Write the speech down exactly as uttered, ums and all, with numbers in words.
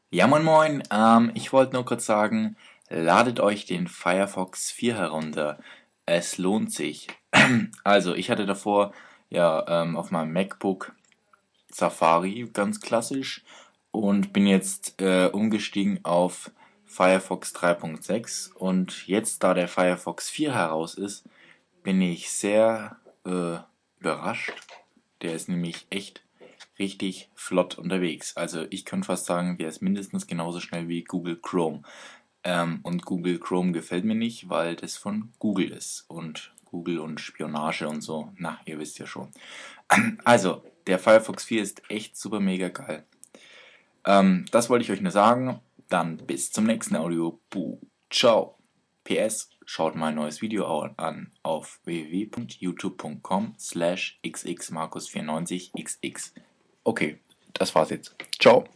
Ja, moin moin, ähm, ich wollte nur kurz sagen, ladet euch den Firefox vier herunter. Es lohnt sich. Also, ich hatte davor ja ähm, auf meinem MacBook Safari, ganz klassisch, und bin jetzt äh, umgestiegen auf Firefox drei Punkt sechs. Und jetzt, da der Firefox vier heraus ist, bin ich sehr äh, überrascht. Der ist nämlich echt richtig flott unterwegs. Also ich könnte fast sagen, der ist mindestens genauso schnell wie Google Chrome. Ähm, und Google Chrome gefällt mir nicht, weil das von Google ist. Und Google und Spionage und so. Na, ihr wisst ja schon. Also, der Firefox vier ist echt super mega geil. Ähm, das wollte ich euch nur sagen. Dann bis zum nächsten Audio. Buh. Ciao. P S. Schaut mein neues Video an auf w w w punkt youtube punkt com slash xxmarkus vierundneunzig xx. Okay, das war's jetzt. Ciao.